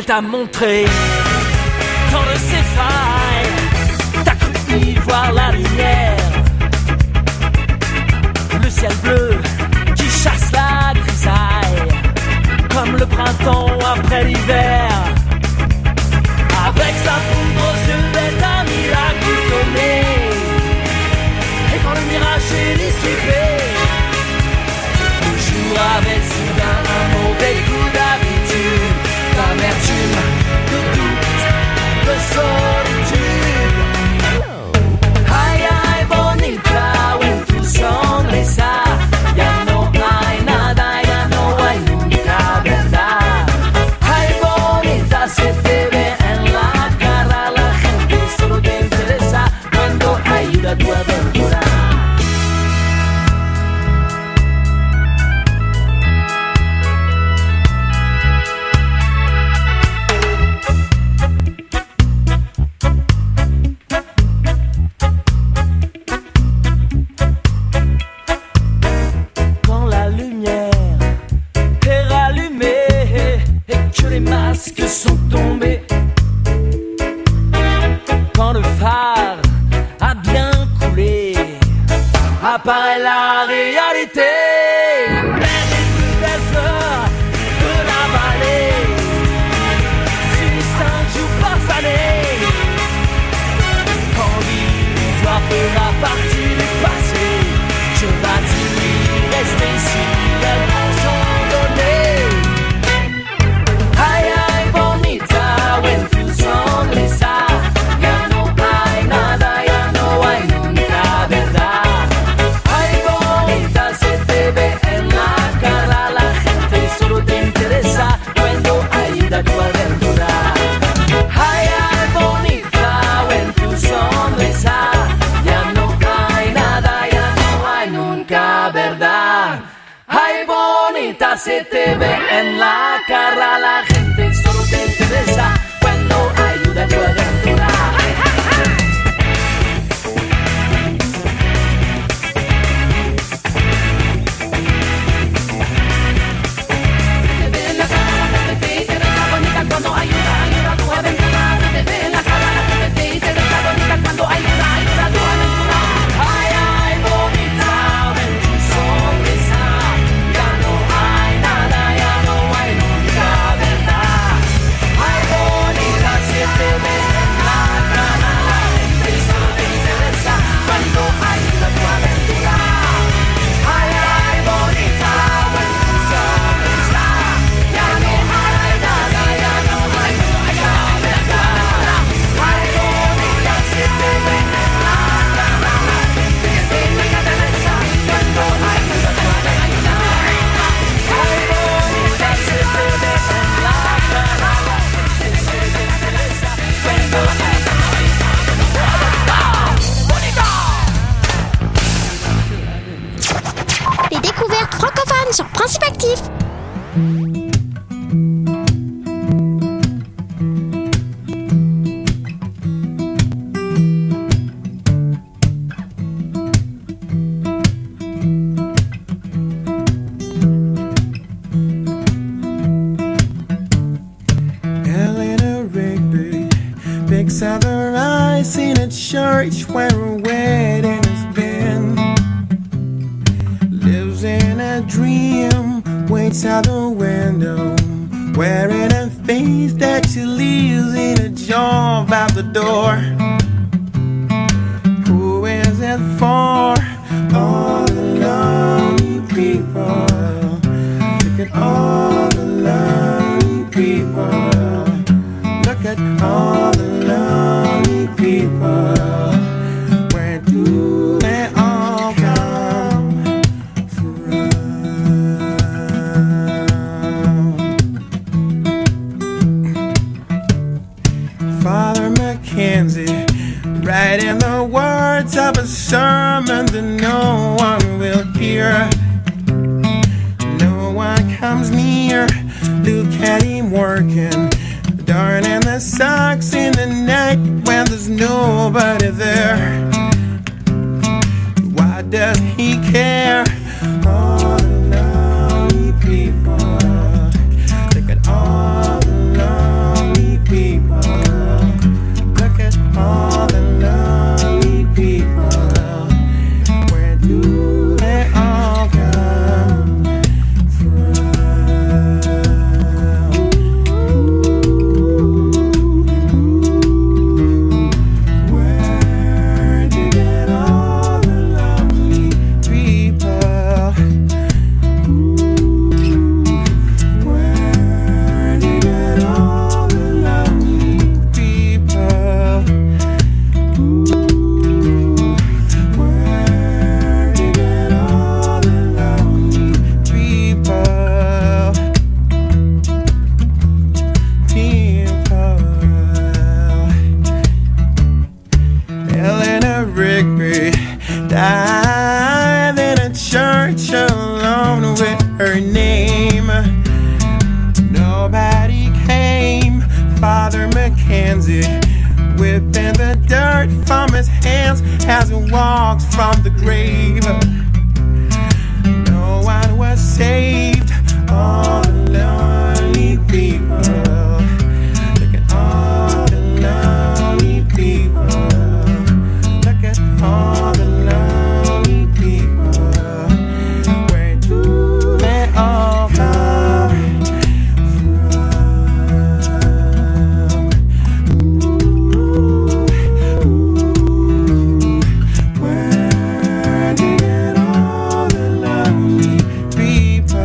Elle t'a montré tant de ses failles. T'as cru y voir la lumière. Le ciel bleu qui chasse la grisaille, comme le printemps après l'hiver. Avec sa poudre aux yeux, elle t'a mis la goutte au nez. Et quand le mirage est dissipé, le jour avait soudain un mauvais coup d'habitude, d'amertume, de doute, de solitude. Ay, ay, bonita, when tu sonrisa, ya no hay nada, ya no hay nunca, ¿verdad? Ay, bonita, se te ve en la cara, la gente solo te interesa cuando ayuda a tu aventura. Que sont tombés quand le phare a bien coulé, apparaît la réalité. Les plus belles fleurs de la vallée finissent un jour par faner. Quand l'histoire fera partie du passé, je vas-tu rester ici, elles vont s'en donner. Ay, ay, bonita, when tu sonrisa, ya no hay nada, ya no hay nunca, ¿verdad? Ay, bonita, se te ve en la cara, la gente solo te interesa cuando ayuda a tu aventura. Ay, ay, bonita, when tu sonrisa, ya no hay nada, ya no hay nunca, ¿verdad? Ay, bonita, se te ve en la cara, la gente solo te interesa cuando ayuda a tu aventura. Se te ve en la cara, la gente te interesa bonita cuando ayuda a tu aventura. Se te ve en la cara, la gente te interesa bonita cuando ayuda a tu aventura. Ay, ay, bonita, ven tu sonrisa, ya no hay nada, ya no hay nunca, ¿verdad? Ay, bonita, se te ve en la cara, la gente solo te interesa cuando ayuda a tu aventura. Ay, ay, bonita, ven tu sonrisa, ya no hay nada, ya no hay nunca, ¿verdad? Ay, bonita, se te ve en la cara, la gente te interesa cuando ayuda a tu aventura. Ay, bonita, se te ve en la cara, la gente te interesa cuando ayuda a tu aventura. Les découvertes francophones sur Principe Actif. Eleanor Rigby picks out her eyes in a church where a wedding has been. Lives in a dream, waits out the window, wearing a face that she leaves in a job out the door. Who is it for? All the lonely people. Look at all the lonely people. Look at all the lonely people. Where do they all come from? Father Mackenzie, writing the words of a sermon that no one will hear. No one comes near. Look at him working, darning the socks in the night when there's nobody there. Why does he care? All the lonely people. Look at all the lonely who walks from the grave. No one was saved. All the lonely people. Look at all the lonely people. Look at all the lonely people. Where do they all come from? Where did all the lonely people?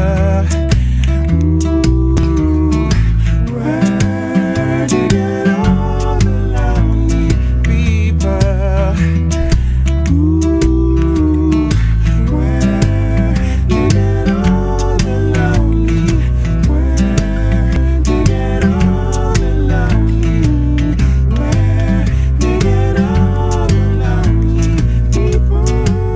Where did all the lonely people? Where did all the lonely? Where did all the lonely? Where did all the lonely people?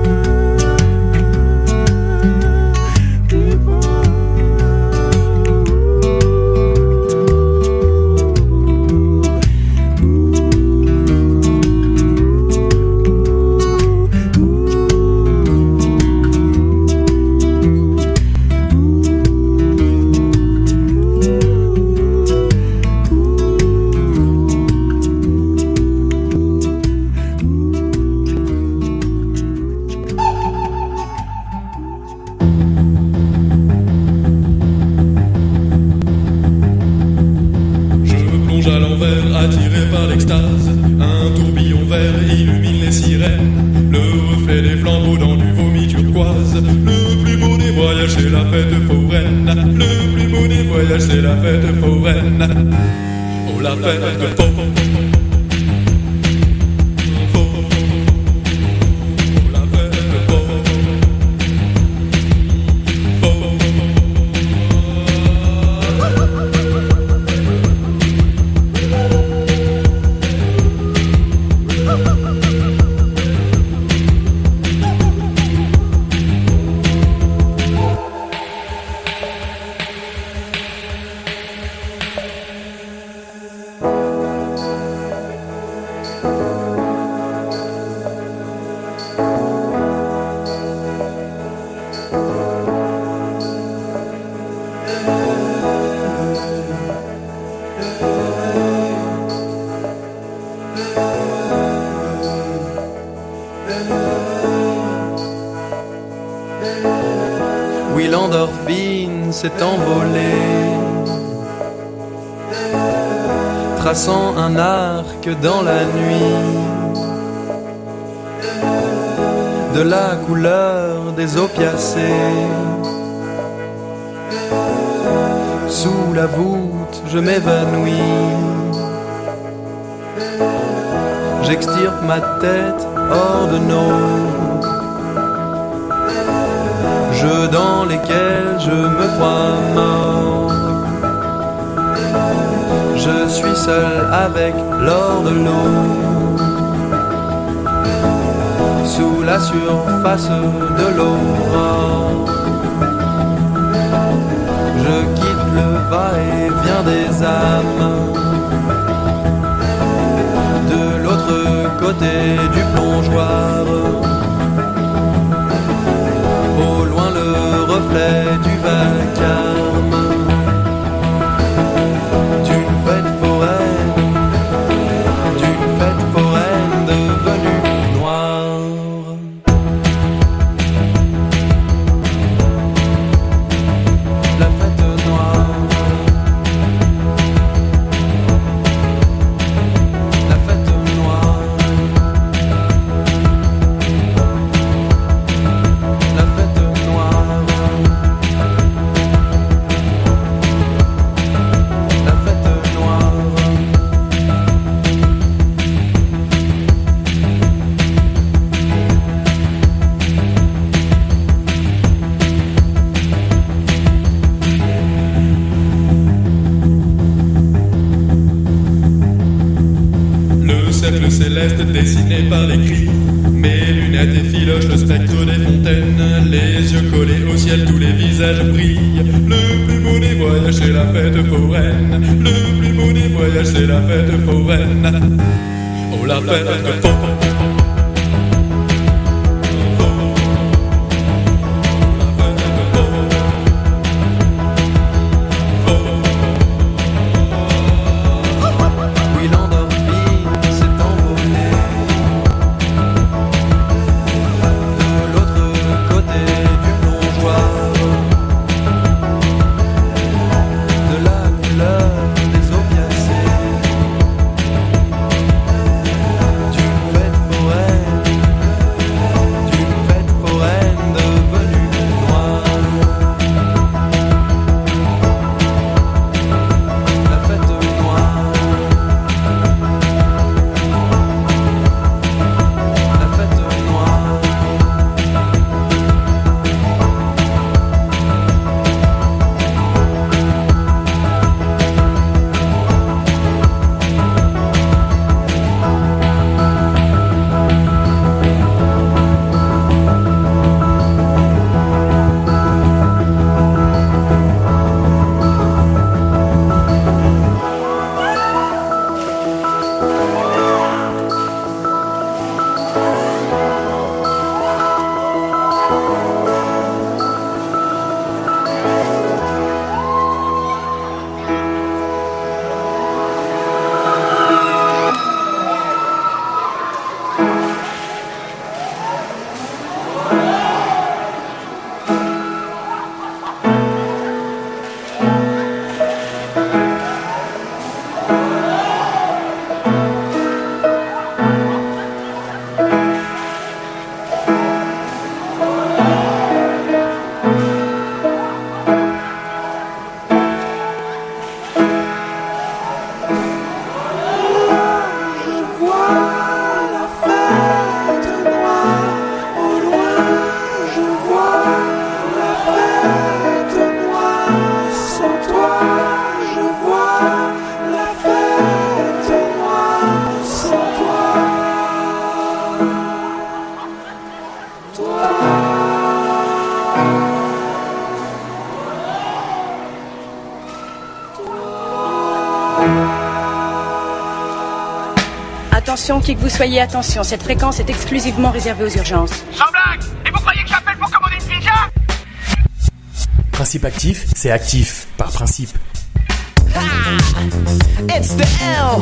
Je plonge à l'envers, attiré par l'extase. Un tourbillon vert illumine les sirènes. Le reflet des flambeaux dans du vomi turquoise. Le plus beau des voyages, c'est la fête foraine. Le plus beau des voyages, c'est la fête foraine. Oh, la fête foraine. Oui, l'endorphine s'est envolée, traçant un arc dans la nuit, de la couleur des opiacés. Sous la voûte, je m'évanouis. J'extirpe ma tête hors de nos jeux dans lesquels je me crois mort. Je suis seul avec l'or de l'eau, sous la surface de l'aurore. Je quitte le va-et-vient des âmes, de l'autre côté du plongeoir. Au loin le reflet du vacarme d'une fête foraine devenue noire. La fête noire. La fête noire. La fête noire. La fête noire. Le cercle céleste dessiné par les cris. Mes lunettes effilochent le spectre des fontaines. Les yeux collés au ciel, tous les visages brillent. Le plus beau des voyages, c'est la fête foraine. Le plus beau des voyages, c'est la fête foraine. Oh, la fête foraine. Attention, qui que vous soyez, attention, cette fréquence est exclusivement réservée aux urgences. Sans blague! Et vous croyez que j'appelle pour commander une pizza? Principe actif, c'est actif, par principe. It's the L.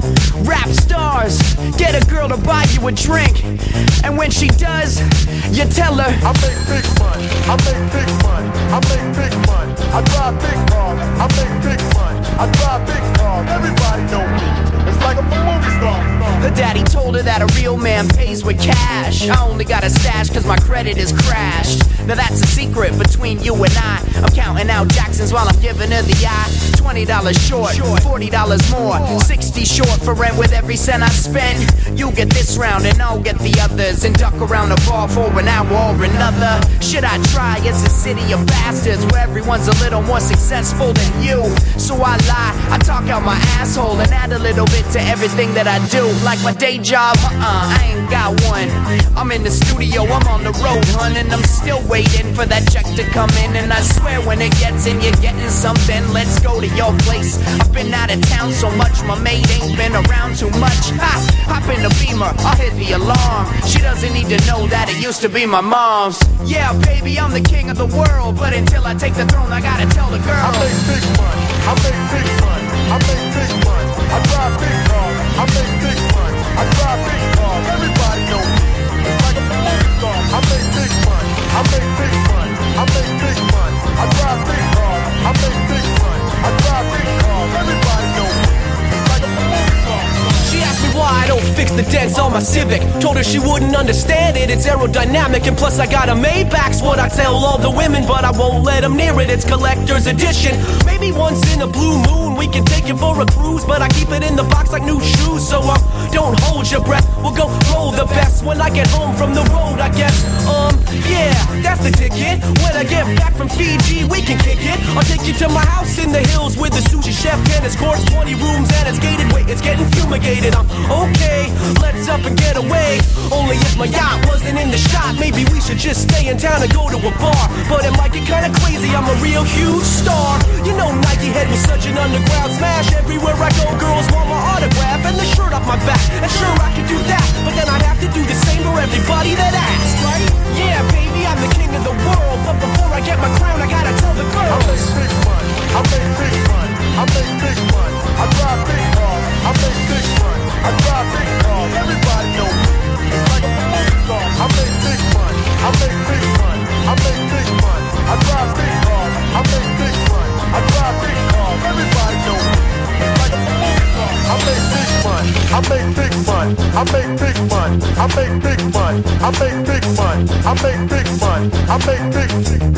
Rap stars. Get a girl to buy you a drink. And when she does, you tell her I make big money, I make big money, I make big money, I drive big cars, I make big money, I drive big cars, everybody know me, it's like a movie star. Her daddy told her that a real man pays with cash. I only got a stash cause my credit is crashed. Now that's a secret between you and I. I'm counting out Jacksons while I'm giving her the eye. $20 short, $40 more, 60 short for rent with every cent I spend. You get this round and I'll get the others, and duck around the bar for an hour or another. Should I try? It's a city of bastards where everyone's a little more successful than you. So I lie, I talk out my asshole and add a little bit to everything that I do. Like my day job, I ain't got one. I'm in the studio, I'm on the road, hun, and I'm still waiting for that check to come in. And I swear when it gets in, you're getting something. Let's go to your place. I've been out of town so much, my maid ain't been around too much. Ha! Hop in the Beamer, I'll hit the alarm. She doesn't need to know that it used to be my mom's. Yeah, baby, I'm the king of the world, but until I take the throne, I gotta tell the girl. I make big money, I make big money, I make big money, I drive big cars, I make big money, I drive big cars, everybody know me, it's like a movie star. I make big money, I make big money, I make big money, I drive big cars, I make big money, I drive big cars, everybody know me, it's like a movie star. She asked me why I don't fix the dents on my Civic. Told her she wouldn't understand it, it's aerodynamic, and plus I got a Maybach's what I tell all the women, but I won't let them near it, it's collector's edition. Maybe once in a blue moon we can take it for a cruise, but I keep it in the box like new shoes. So don't hold your breath, we'll go roll the best when I get home from the road, I guess. Yeah, that's the ticket. When I get back from Fiji we can kick it. I'll take you to my house in the hills with the sushi chef, tennis courts, 20 rooms and it's gated. Wait, it's getting fumigated. I'm okay, let's up and get away. Only if my yacht wasn't in the shot, maybe we should just stay in town and go to a bar. But it might get kinda crazy, I'm a real huge star. You know Nike Head was such an underground smash. Everywhere I go, girls want my autograph and the shirt off my back. And sure, I could do that, but then I'd have to do the same for everybody that asks, right? Yeah, baby, I'm the king of the world, but before I get my crown, I gotta tell the girls. I make big money, I make big money, I make big money, I drive big cars, I make big money, I drive big cars, everybody know me, it's like a movie star. I make big money, I make big money, I make big money, I drive big cars, I make big money, I drive big cars, everybody know me, it's like a movie star. I make big money, I make big money, I make big money, I make big money, I make big money, I make big money, I make big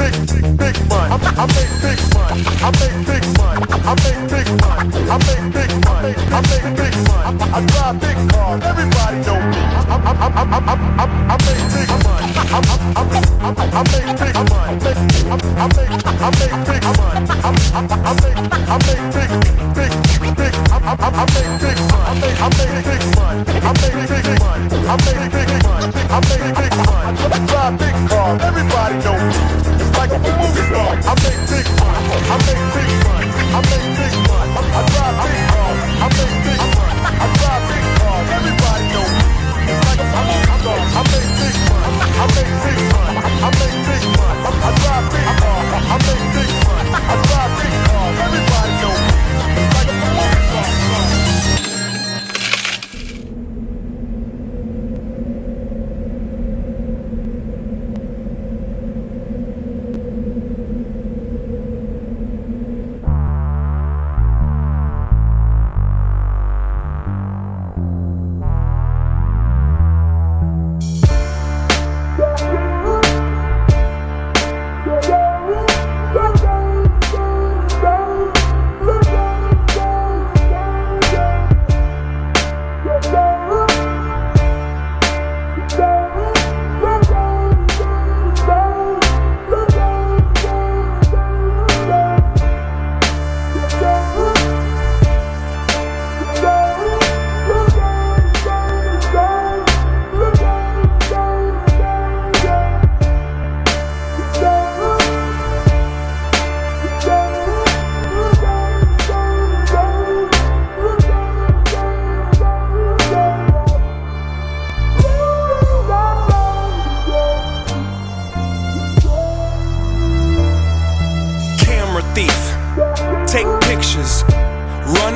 money, I make big money, I make big money, I make big money, I make big money, I make big money, I drive big cars, everybody know me. I make big money, I make big money, I make big money, I make big, I make big money, I make big money, I make big money, I make big money, I drive big cars, everybody know me, it's like a movie star. I make big money, I make big money, I make big money, I drive big cars, I make big money, I drive big cars, everybody know me, it's like a movie star. I make big money, I make big money, I make big money, I drive big cars, I make big money, I drive big cars, everybody know me, it's like a movie star.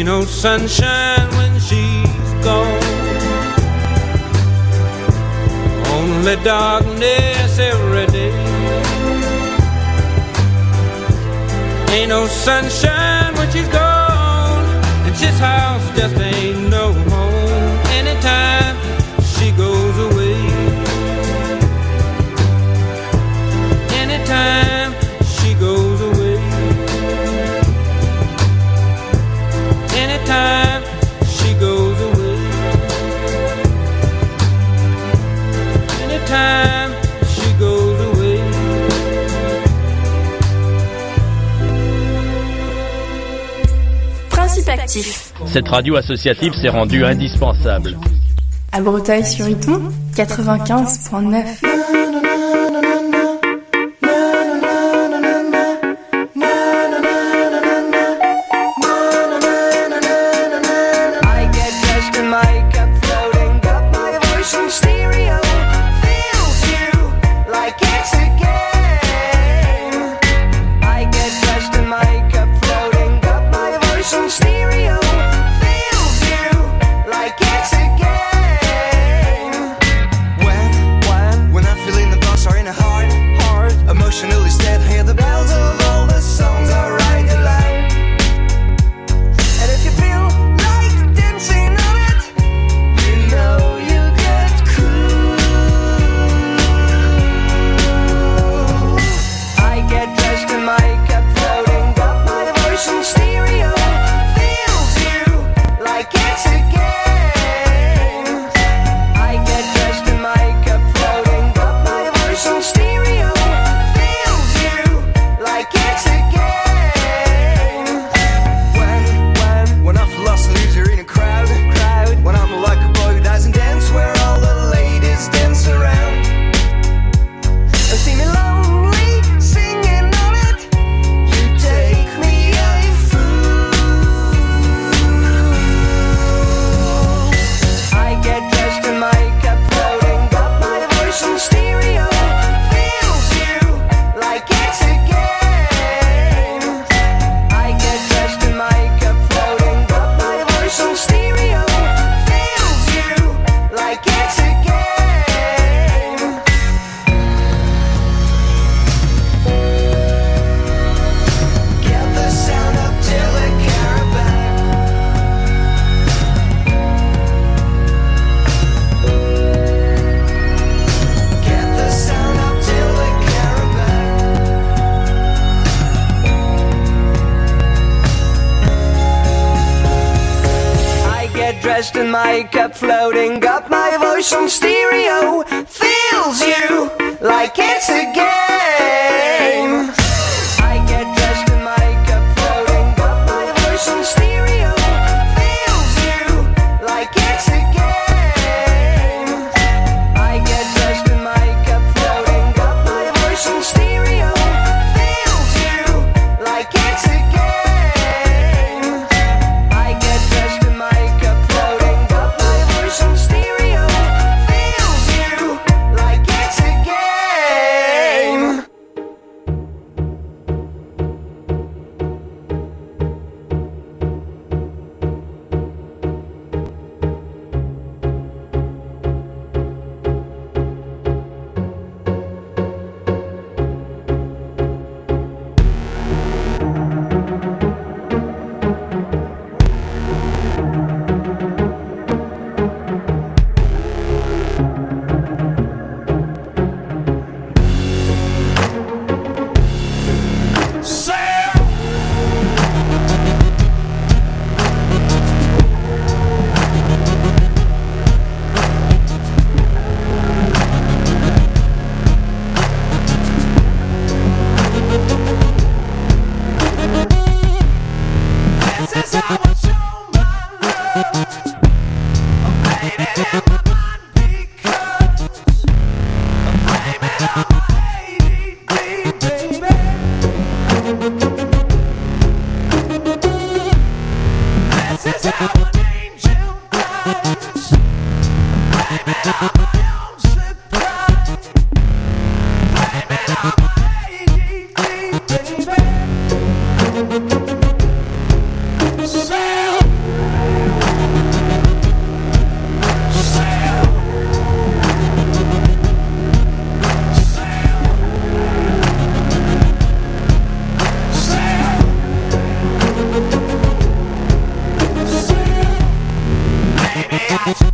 Ain't no sunshine when she's gone. Only darkness every day. Ain't no sunshine when she's gone, and this house just ain't no home anytime she goes away. Anytime she goes away. Anytime she goes away. Anytime she goes away. Principe actif. Cette radio associative s'est rendue indispensable. À Breteuil-sur-Iton, 95.9. And my cup floating up, my voice on stereo fills you like it's a game. I get dressed in my cup floating up, my voice on stereo fills you like it's a game. I get dressed in my cup floating up, my voice on stereo fills you like it's a game. I get dressed in my cup floating up, my voice on stereo fills you like it's a game. Sail Active.